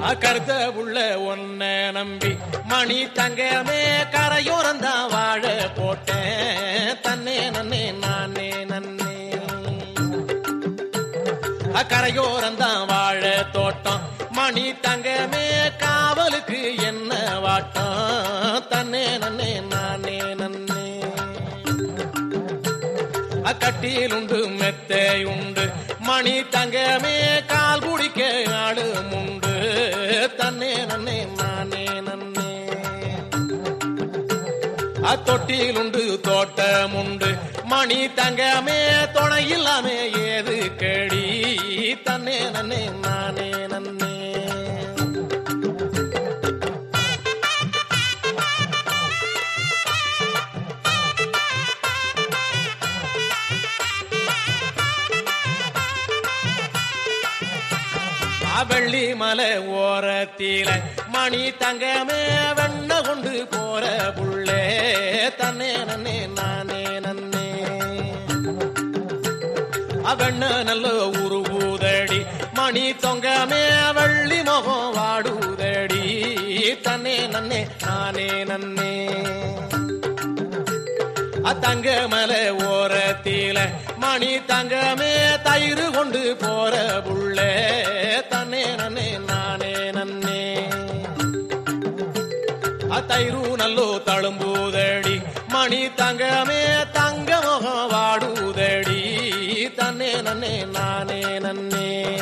கருத்த உள்ள ஒன்ன நம்பி மணி தங்கமே கரையோரந்தான் வாழ போட்டேன் தன்னே நன்னே நானே நன்னே கரையோரந்தான் வாழ தோட்டம் மணி தங்கமே காவலுக்கு என்ன வாட்டம் தன்னே நன்னே நானே நன்னே கட்டியில் உண்டு மெத்தை உண்டு மணி தங்கமே கால் குடிக்க ஆடும் உண்டு தன்னே நன்னே நானே நன்னே தொட்டியில் உண்டு தோட்டம் உண்டு மணி தங்கமே துணை இல்லாம ஏது கடி தன்னே நன்னே நானே நன்னே வெள்ளி மலை ஓரத்தில மணி தங்கமே வெண்ண கொண்டு போற புள்ளே தன்னே நன்னே நானே நன்னே வெண்ண நல்ல உருவுதடி மணி தொங்கமே வெள்ளி முகம் வாடுதடி தன்னே நன்னே நானே நன்னே தங்க மலை ஓரத்தில மணி தங்கமே தயிர் கொண்டு போற புள்ளே தன்னே நன்னே நானே நன்னே தயிரு நல்லோ தழும்புதடி மணி தங்கமே தங்க முகம் வாடுதடி தன்னே நன்னே நானே நன்னே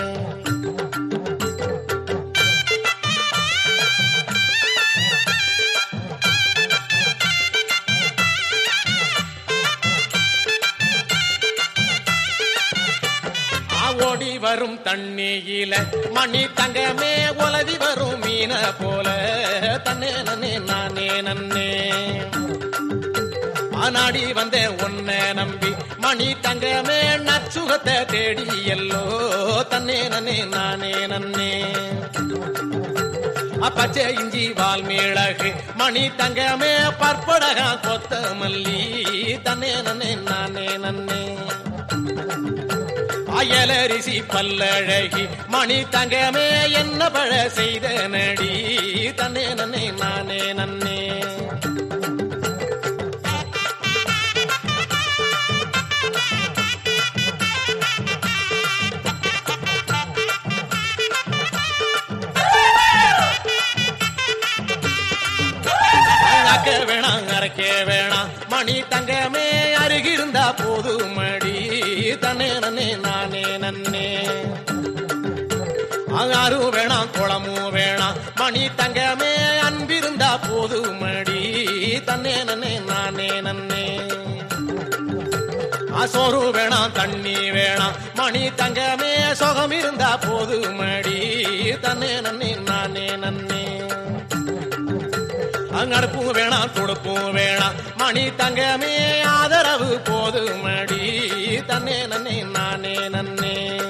ஓடி வரும் தண்ணியில மணி தங்கமே உலவி வரும் மீன போல தன்னே நன்னே நானே நன்னே நாடி வந்தேன் ஒன்ன நம்பி மணி தங்கமே நச்சுகத்தை தேடி எல்லோ தன்னே நன்னே நானே நன்னே பச்சை இஞ்சி வால்மீளகு மணி தங்கமே பற்படகா கொத்தமல்லி தன்னே நன்னே நானே நன்னே அயலரிசி பல்லழகி மணி தங்கமே என்ன பழ செய்த நடி தன்னே நன்னே நானே நன்னே அக்க வேணாம் அரைக்க வேணாம் மணி தங்கமே அருகிருந்தா போது மடி தன்னே நன்னே நானே நன்னே ஆறு வேணாம் குளமும் வேணாம் மணி தங்கமே அன்பிருந்தா போது மடி தன்னே நன்னே நானே நன்னே சோறு வேணாம் தண்ணி வேணாம் மணி தங்கமே சுகம் இருந்தா போது மடி தன்னே நன்னே நானே நன்னே அங்கடுப்பும் வேணாம் துடுப்பும் வேணாம் மணி தங்கமே ஆதரவு போது மடி தன்னே நன்னே நானே நன்னே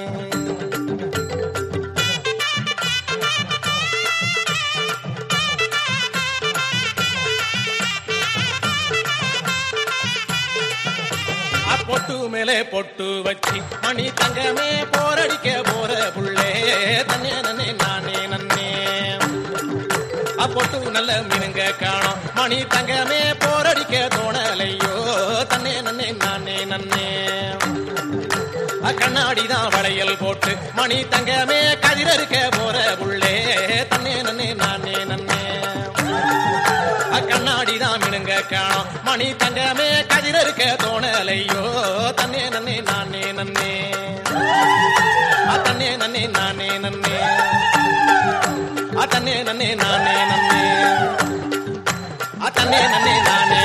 பொட்டு மேலே பொட்டு வச்சி மணி தங்கமே போரடிக்க போற புள்ளே தன்னே நன்னே நானே நன்னே பொட்டு நல்ல மீனுங்க காணோம் மணி தங்கமே போரடிக்க தோணலையோ தன்னே நன்னே நானே நன்னே கண்ணாடிதான் வளையல் போட்டு மணி தங்கமே கதிரறுக்க போற புள்ளே தன்னே நன்னே நானே நன்னே கண்ணாடிதான் மீனுங்க காணோம் மணி தங்கமே கதிரறுக்க தோணலையோ தன்னே நன்னே நானே நன்னே தன்னே நன்னே நானே நன்னே தன்னே நன்னே நானே நன்னே தன்னே நன்னே நானே